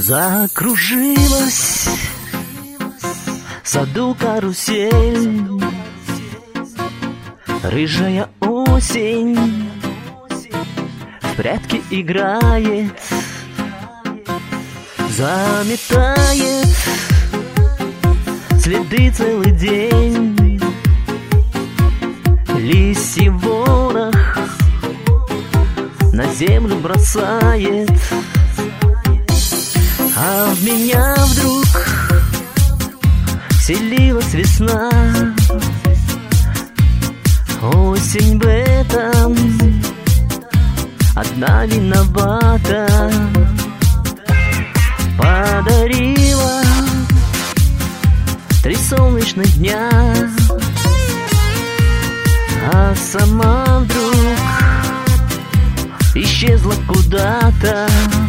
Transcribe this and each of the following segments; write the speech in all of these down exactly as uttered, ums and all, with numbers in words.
Закружилась в саду карусель, рыжая осень в прятки играет, заметает следы целый день. Лисий ворох на землю бросает, а в меня вдруг вселилась весна. Осень в этом одна виновата, подарила три солнечных дня, а сама вдруг исчезла куда-то.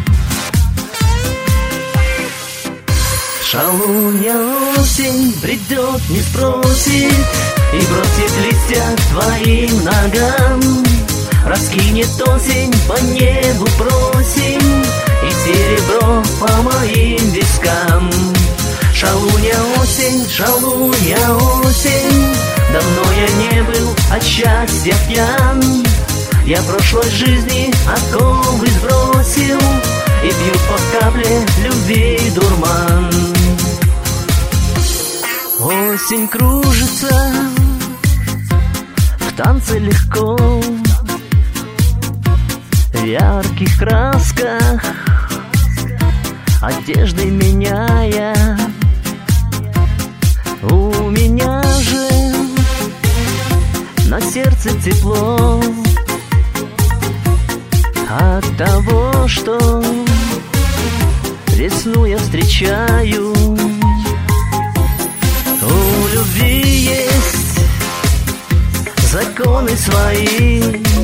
Шалунья осень придет, не спросит, и бросит листья к твоим ногам. Раскинет осень по небу просень, и серебро по моим вискам. Шалунья осень, шалунья осень, давно я не был от счастья пьян. Я прошлой жизни оковы сбросил и пью по капле любви дурман. Осень кружится в танце легко, в ярких красках одежды меняя. У меня же на сердце тепло от того, что весну я встречаю. У любви есть законы свои.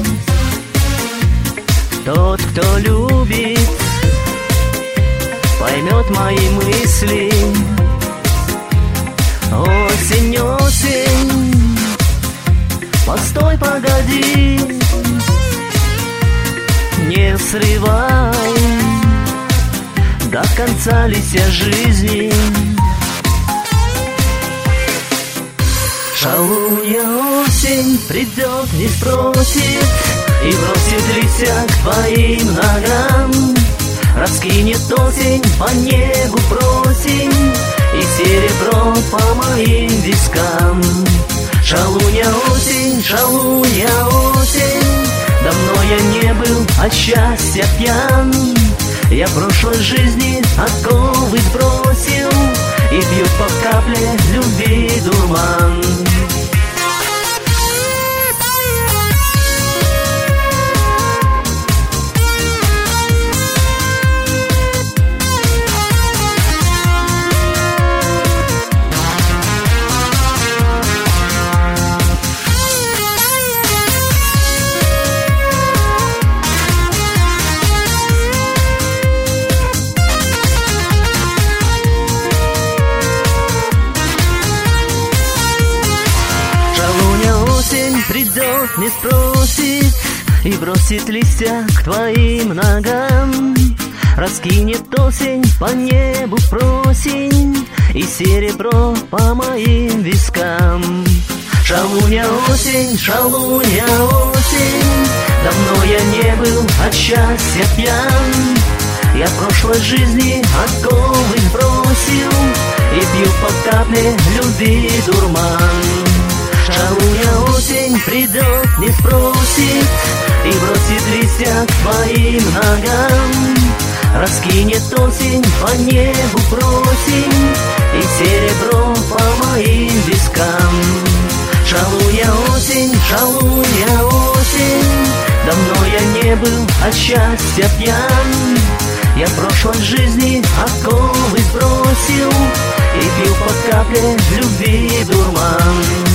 Тот, кто любит, поймет мои мысли. Осень, осень, постой, погоди, не срывай до конца листья жизни. Шалунья осень придет, не спросит, и бросит листья к твоим ногам. Раскинет осень по небу просень, и серебро по моим вискам. Шалунья осень, шалунья осень, давно я не был от счастья пьян. Я прошлой жизни оковы сбросил и пью по капле любви дурман. Придет, не спросит, и бросит листья к твоим ногам. Раскинет осень по небу просень, и серебро по моим вискам. Шалунья осень, шалунья осень, давно я не был от счастья пьян. Я в прошлой жизни оковы сбросил и пью по капле любви дурман. Шалунья осень придет, не спросит, и бросит листья к твоим ногам. Раскинет осень по небу просень, и серебро по моим вискам. Шалунья осень, шалунья осень, давно я не был от счастья пьян. Я в прошлой жизни оковы сбросил и пью по капле любви дурман.